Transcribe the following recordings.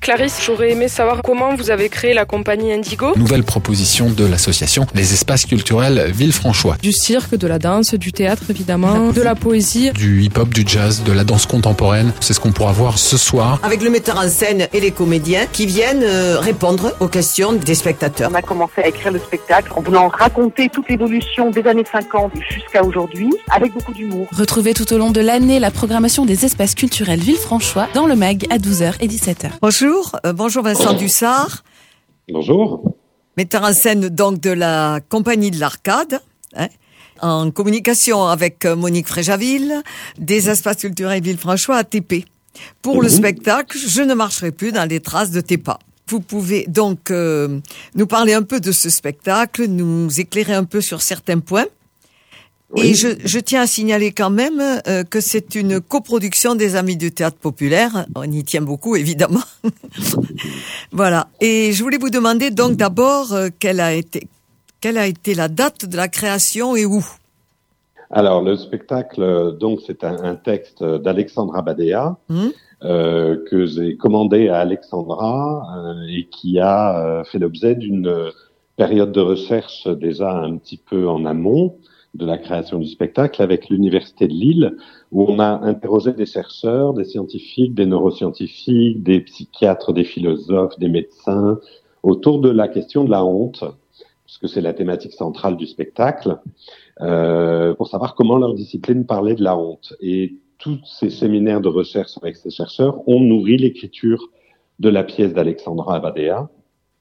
Clarisse, j'aurais aimé savoir comment vous avez créé la compagnie Indigo. Nouvelle proposition de l'association Les Espaces Culturels Villefranchois. Du cirque, de la danse, du théâtre évidemment, de la poésie. Du hip-hop, du jazz, de la danse contemporaine. C'est ce qu'on pourra voir ce soir. Avec le metteur en scène et les comédiens qui viennent répondre aux questions des spectateurs. On a commencé à écrire le spectacle en voulant raconter toute l'évolution des années 50 jusqu'à aujourd'hui avec beaucoup d'humour. Retrouvez tout au long de l'année la programmation des espaces culturels Villefranchois dans le MAG à 12h et 17h. Bonjour Vincent Dussard. Bonjour. Metteur en scène donc de la compagnie de l'Arcade, en communication avec Monique Fréjaville, des espaces culturels Villefranchois ATP. Pour le spectacle, je ne marcherai plus dans les traces de tes pas. Vous pouvez donc nous parler un peu de ce spectacle, nous éclairer un peu sur certains points. Oui. Et je tiens à signaler quand même que c'est une coproduction des Amis du Théâtre Populaire. On y tient beaucoup, évidemment. Voilà. Et je voulais vous demander donc d'abord quelle a été la date de la création et où? Alors, le spectacle, donc, c'est un texte d'Alexandra Badea que j'ai commandé à Alexandra et qui a fait l'objet d'une période de recherche déjà un petit peu en amont de la création du spectacle avec l'Université de Lille, où on a interrogé des chercheurs, des scientifiques, des neuroscientifiques, des psychiatres, des philosophes, des médecins, autour de la question de la honte, puisque c'est la thématique centrale du spectacle, pour savoir comment leur discipline parlait de la honte. Et tous ces séminaires de recherche avec ces chercheurs ont nourri l'écriture de la pièce d'Alexandra Badea.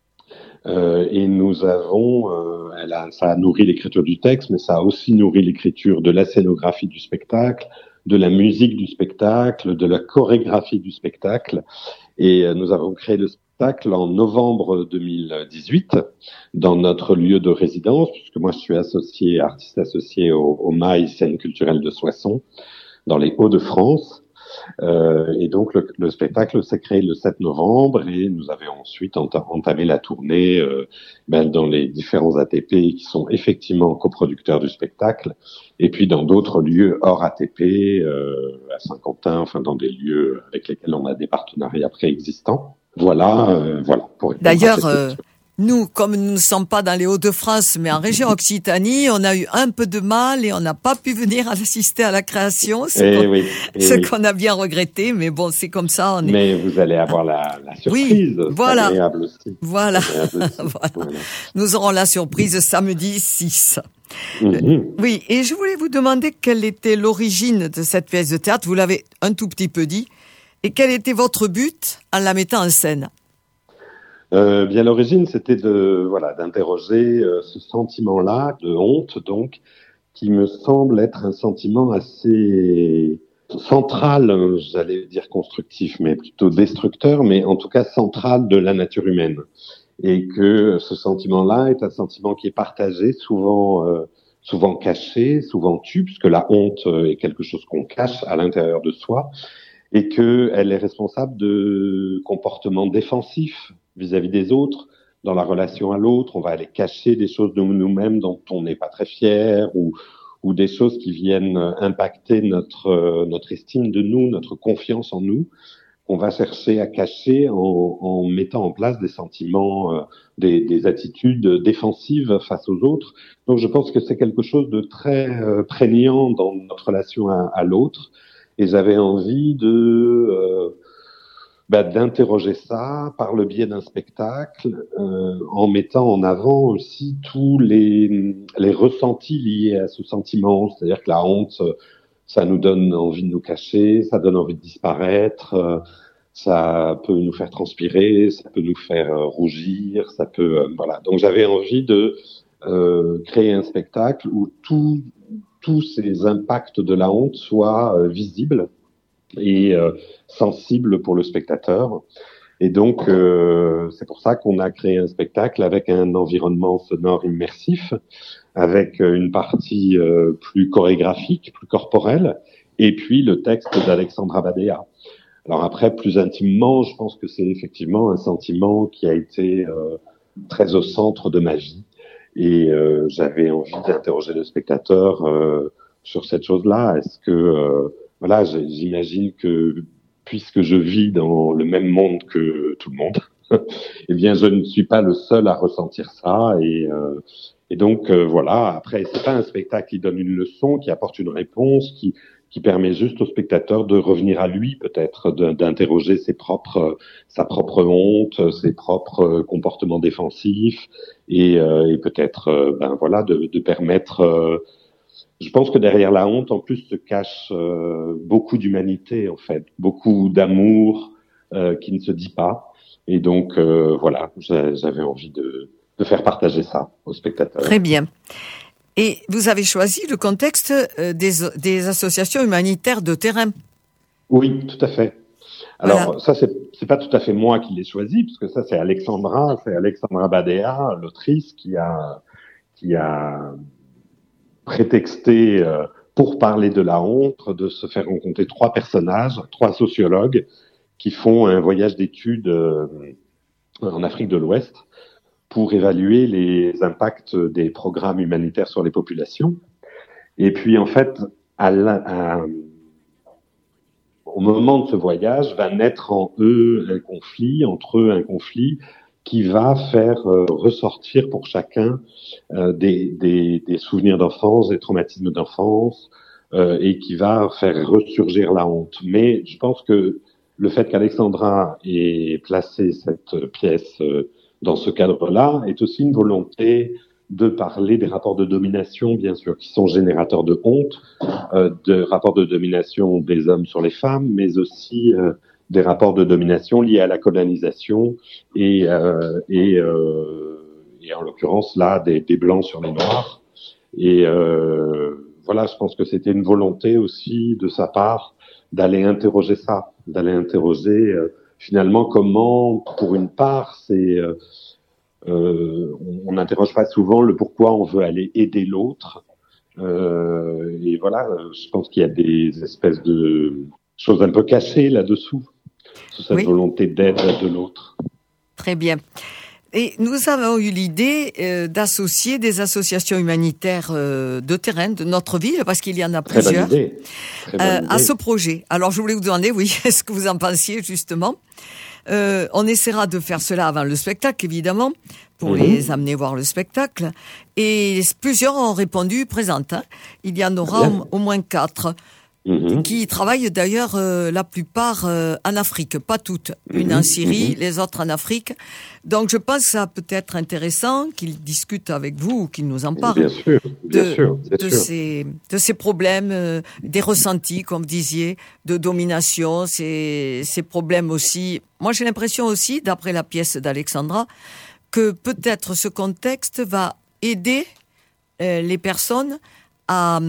Et nous avons, ça a nourri l'écriture du texte, mais ça a aussi nourri l'écriture de la scénographie du spectacle, de la musique du spectacle, de la chorégraphie du spectacle. Et nous avons créé le spectacle en novembre 2018 dans notre lieu de résidence, puisque moi je suis artiste associé au MAI, scène culturelle de Soissons, dans les Hauts-de-France. Et donc le spectacle s'est créé le 7 novembre et nous avions ensuite entamé la tournée dans les différents ATP qui sont effectivement coproducteurs du spectacle, et puis dans d'autres lieux hors ATP, à Saint-Quentin, enfin dans des lieux avec lesquels on a des partenariats préexistants. Voilà. D'ailleurs, nous, comme nous ne sommes pas dans les Hauts-de-France, mais en région Occitanie, on a eu un peu de mal et on n'a pas pu venir assister à la création, ce qu'on a bien regretté, mais bon, c'est comme ça. Mais vous allez avoir la surprise. Oui, voilà. Agréable aussi. Voilà. Voilà. Nous aurons la surprise samedi 6. Oui, et je voulais vous demander quelle était l'origine de cette pièce de théâtre. Vous l'avez un tout petit peu dit. Et quel était votre but en la mettant en scène? Bien, l'origine, c'était d'interroger ce sentiment-là de honte, donc, qui me semble être un sentiment assez central, j'allais dire constructif, mais plutôt destructeur, mais en tout cas central de la nature humaine. Et que ce sentiment-là est un sentiment qui est partagé, souvent caché, souvent tu, puisque la honte est quelque chose qu'on cache à l'intérieur de soi, et qu'elle est responsable de comportements défensifs vis-à-vis des autres, dans la relation à l'autre. On va aller cacher des choses de nous-mêmes dont on n'est pas très fier, ou des choses qui viennent impacter notre estime de nous, notre confiance en nous, qu'on va chercher à cacher en mettant en place des sentiments, des attitudes défensives face aux autres. Donc je pense que c'est quelque chose de très prégnant dans notre relation à l'autre, et j'avais envie d'interroger ça par le biais d'un spectacle, en mettant en avant aussi tous les ressentis liés à ce sentiment. C'est-à-dire que la honte, ça nous donne envie de nous cacher, ça donne envie de disparaître, ça peut nous faire transpirer, ça peut nous faire rougir, ça peut voilà. Donc j'avais envie de créer un spectacle où tous ces impacts de la honte soient visibles et sensible pour le spectateur. Et donc, c'est pour ça qu'on a créé un spectacle avec un environnement sonore immersif, avec une partie plus chorégraphique, plus corporelle, et puis le texte d'Alexandra Badea. Alors après, plus intimement, je pense que c'est effectivement un sentiment qui a été très au centre de ma vie. Et j'avais envie d'interroger le spectateur sur cette chose-là. Est-ce que... j'imagine que puisque je vis dans le même monde que tout le monde, eh bien, je ne suis pas le seul à ressentir ça. Et donc, voilà. Après, c'est pas un spectacle qui donne une leçon, qui apporte une réponse, qui permet juste au spectateur de revenir à lui, peut-être, d'interroger sa propre honte, ses propres comportements défensifs, et peut-être, voilà, de permettre. Je pense que derrière la honte, en plus, se cache beaucoup d'humanité, en fait, beaucoup d'amour qui ne se dit pas. Et donc, voilà, j'avais envie de faire partager ça aux spectateurs. Très bien. Et vous avez choisi le contexte des associations humanitaires de terrain. Oui, tout à fait. Alors, voilà. Ça, c'est pas tout à fait moi qui l'ai choisi, parce que ça, c'est Alexandra Badea, l'autrice, qui a prétexté, pour parler de la honte, de se faire rencontrer 3 personnages, 3 sociologues, qui font un voyage d'études en Afrique de l'Ouest pour évaluer les impacts des programmes humanitaires sur les populations. Et puis, en fait, au moment de ce voyage, va naître entre eux un conflit qui va faire ressortir pour chacun des souvenirs d'enfance, des traumatismes d'enfance, et qui va faire ressurgir la honte. Mais je pense que le fait qu'Alexandra ait placé cette pièce dans ce cadre-là est aussi une volonté de parler des rapports de domination, bien sûr, qui sont générateurs de honte, de rapports de domination des hommes sur les femmes, mais aussi des rapports de domination liés à la colonisation et en l'occurrence là des blancs sur les noirs. Et voilà, je pense que c'était une volonté aussi de sa part d'aller interroger ça, finalement comment, pour une part, on n'interroge pas souvent le pourquoi on veut aller aider l'autre. Et voilà, je pense qu'il y a des espèces de choses un peu cachées là-dessous, sous cette volonté d'aide de l'autre. Très bien. Et nous avons eu l'idée d'associer des associations humanitaires de terrain de notre ville, parce qu'il y en a plusieurs, à ce projet. Alors je voulais vous demander, est-ce que vous en pensiez justement ? On essaiera de faire cela avant le spectacle, évidemment, pour les amener voir le spectacle. Et plusieurs ont répondu présentes. Il y en aura au moins 4. Qui travaillent d'ailleurs la plupart en Afrique, pas toutes. Une en Syrie, les autres en Afrique. Donc je pense que ça peut être intéressant qu'ils discutent avec vous ou qu'ils nous en parlent. Bien sûr. De ces problèmes, des ressentis, comme vous disiez, de domination, ces problèmes aussi. Moi j'ai l'impression aussi, d'après la pièce d'Alexandra, que peut-être ce contexte va aider les personnes à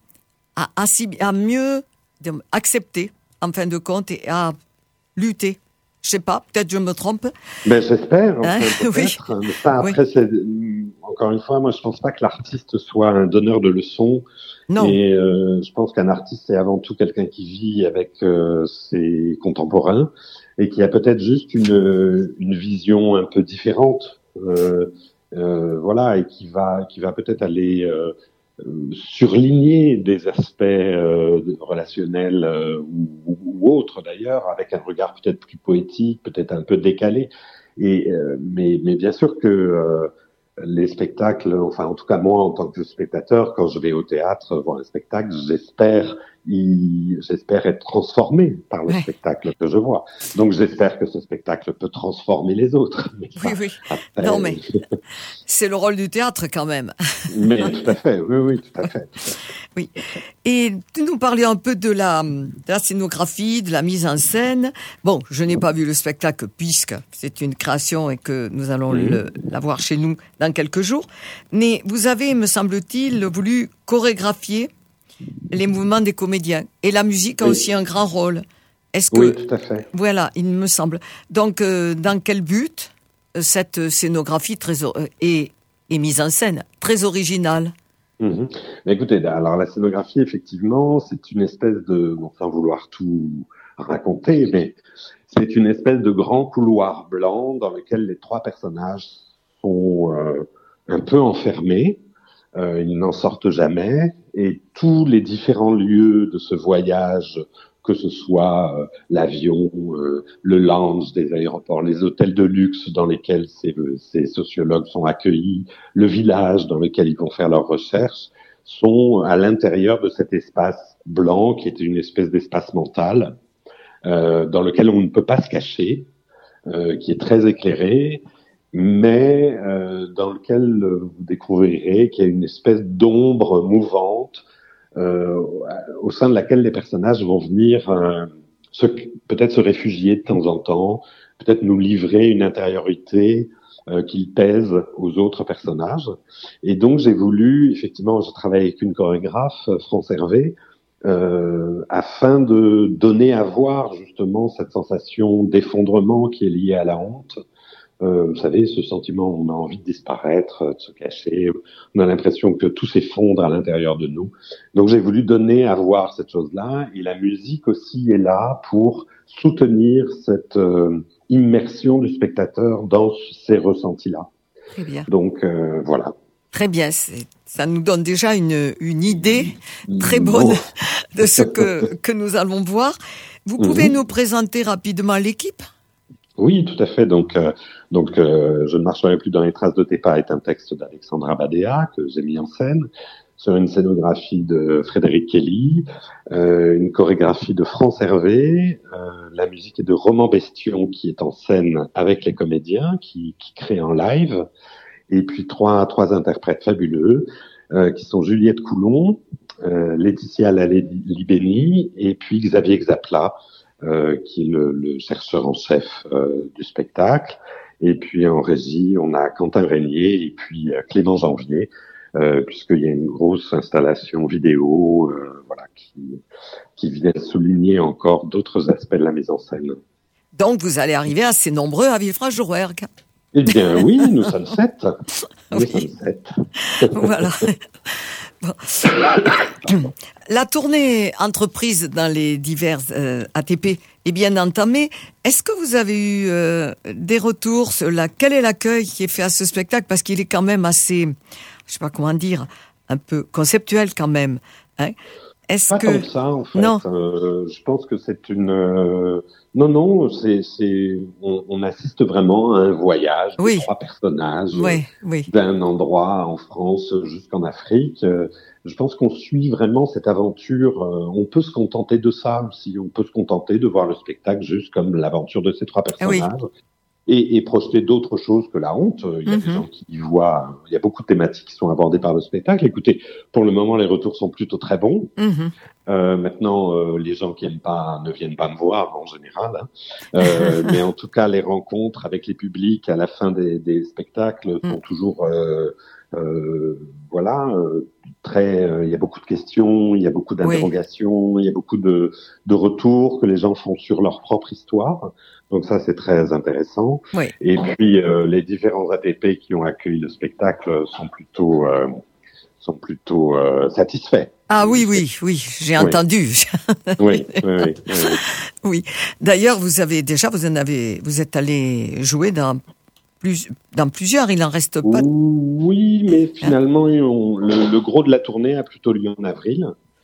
mieux accepter, en fin de compte, et à lutter. Je sais pas, peut-être je me trompe. Ben, j'espère, peut-être. Oui. Mais ça, après, encore une fois, moi, je pense pas que l'artiste soit un donneur de leçons. Non. Et je pense qu'un artiste, c'est avant tout quelqu'un qui vit avec ses contemporains et qui a peut-être juste une vision un peu différente. Voilà, et qui va peut-être aller surligner des aspects relationnels ou autres d'ailleurs, avec un regard peut-être plus poétique, peut-être un peu décalé. Et mais bien sûr que les spectacles, enfin en tout cas moi en tant que spectateur, quand je vais au théâtre voir un spectacle, j'espère être transformé par le spectacle que je vois. Donc j'espère que ce spectacle peut transformer les autres. Oui. Après, non mais c'est le rôle du théâtre quand même. Mais tout à fait, oui, tout à fait. Oui. Et tu nous parlais un peu de la scénographie, de la mise en scène. Bon, je n'ai pas vu le spectacle puisque c'est une création et que nous allons la voir chez nous dans quelques jours. Mais vous avez, me semble-t-il, voulu chorégraphier les mouvements des comédiens. Et la musique a aussi un grand rôle. Oui, tout à fait. Voilà, il me semble. Donc, dans quel but cette scénographie est mise en scène, très originale? Mais écoutez, alors la scénographie, effectivement, c'est une espèce de, sans vouloir tout raconter, mais c'est une espèce de grand couloir blanc dans lequel les 3 personnages sont un peu enfermés. Ils n'en sortent jamais, et tous les différents lieux de ce voyage que ce soit l'avion, le lounge des aéroports, les hôtels de luxe dans lesquels ces sociologues sont accueillis, le village dans lequel ils vont faire leurs recherches, sont à l'intérieur de cet espace blanc qui est une espèce d'espace mental dans lequel on ne peut pas se cacher, qui est très éclairé, mais dans lequel vous découvrirez qu'il y a une espèce d'ombre mouvante au sein de laquelle les personnages vont venir peut-être se réfugier de temps en temps, peut-être nous livrer une intériorité qu'ils pèsent aux autres personnages. Et donc j'ai voulu, effectivement, je travaille avec une chorégraphe, France Hervé, afin de donner à voir justement cette sensation d'effondrement qui est liée à la honte. Vous savez, ce sentiment, on a envie de disparaître, de se cacher, on a l'impression que tout s'effondre à l'intérieur de nous. Donc j'ai voulu donner à voir cette chose-là, et la musique aussi est là pour soutenir cette immersion du spectateur dans ces ressentis-là. Très bien. Donc voilà. Très bien, ça nous donne déjà une idée très bonne de ce que nous allons voir. Vous pouvez nous présenter rapidement l'équipe ? Oui, tout à fait. Donc, Je ne marcherai plus dans les traces de tes pas est un texte d'Alexandra Badea que j'ai mis en scène sur une scénographie de Frédéric Kelly, une chorégraphie de France Hervé, la musique est de Roman Bestion qui est en scène avec les comédiens qui créent en live, et puis trois interprètes fabuleux qui sont Juliette Coulon, Laetitia Lalé-Libéni et puis Xavier Xapla, qui est le chercheur en chef du spectacle. Et puis en régie, on a Quentin Régnier et puis Clément Janvier, puisqu'il y a une grosse installation vidéo qui vient souligner encore d'autres aspects de la mise en scène. Donc vous allez arriver assez nombreux à Villefranche-de-Rouergue. Eh bien oui, nous sommes 7. Nous sommes 7. Voilà. Bon. La tournée entreprise dans les divers ATP est bien entamée. Est-ce que vous avez eu des retours sur quel est l'accueil qui est fait à ce spectacle ? Parce qu'il est quand même assez, je sais pas comment dire, un peu conceptuel quand même. Hein ? Est-ce pas que comme ça en fait. Non. Je pense que c'est une on assiste vraiment à un voyage de 3 personnages d'un endroit en France jusqu'en Afrique. Je pense qu'on suit vraiment cette aventure. On peut se contenter de ça aussi. On peut se contenter de voir le spectacle juste comme l'aventure de ces 3 personnages. Et projeter d'autres choses que la honte. Il y a des gens qui y voient, il y a beaucoup de thématiques qui sont abordées par le spectacle. Écoutez, pour le moment, les retours sont plutôt très bons. Maintenant, les gens qui aiment pas ne viennent pas me voir en général. Hein. Mais en tout cas, les rencontres avec les publics à la fin des spectacles sont toujours, il y a beaucoup de questions, il y a beaucoup d'interrogations, il y a beaucoup de retours que les gens font sur leur propre histoire. Donc ça, c'est très intéressant. Oui. Et puis, les différents ATP qui ont accueilli le spectacle sont plutôt satisfaits. Ah oui, j'ai entendu. Oui. D'ailleurs, vous êtes allé jouer dans plusieurs, il en reste pas. Oui, mais finalement, le gros de la tournée a plutôt lieu en avril.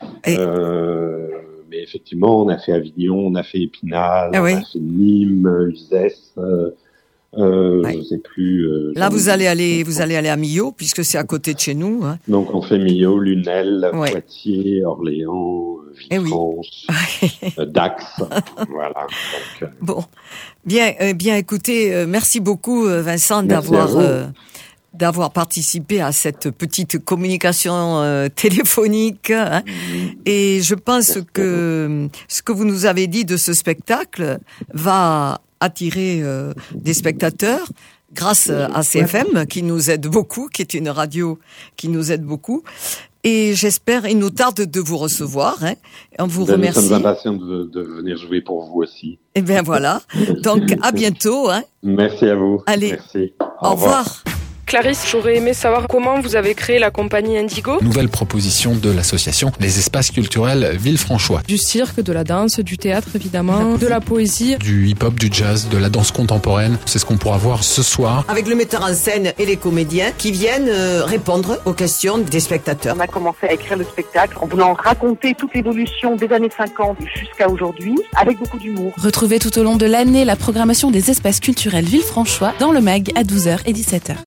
Mais effectivement, on a fait Avignon, on a fait Épinal, on a fait Nîmes, Uzès, je sais plus. Là, vous allez aller à Millau, puisque c'est à côté de chez nous. Hein. Donc, on fait Millau, Lunel, Poitiers, Orléans, Villefranche, Dax. Voilà. Donc, Bon. Bien, écoutez, merci beaucoup, Vincent, d'avoir participé à cette petite communication téléphonique. Hein. Et je pense que ce que vous nous avez dit de ce spectacle va attirer des spectateurs grâce à CFM qui nous aide beaucoup, qui est une radio qui nous aide beaucoup. Et j'espère, il nous tarde de vous recevoir. Hein. On vous remercie. Nous sommes impatients de venir jouer pour vous aussi. Eh bien voilà. Donc à bientôt. Hein. Merci à vous. Allez. Merci. Au revoir. Clarisse, j'aurais aimé savoir comment vous avez créé la compagnie Indigo. Nouvelle proposition de l'association Les Espaces Culturels Villefranchois. Du cirque, de la danse, du théâtre évidemment, de la poésie. Du hip-hop, du jazz, de la danse contemporaine. C'est ce qu'on pourra voir ce soir. Avec le metteur en scène et les comédiens qui viennent répondre aux questions des spectateurs. On a commencé à écrire le spectacle en voulant raconter toute l'évolution des années 50 jusqu'à aujourd'hui avec beaucoup d'humour. Retrouvez tout au long de l'année la programmation des espaces culturels Villefranchois dans le MAG à 12h et 17h.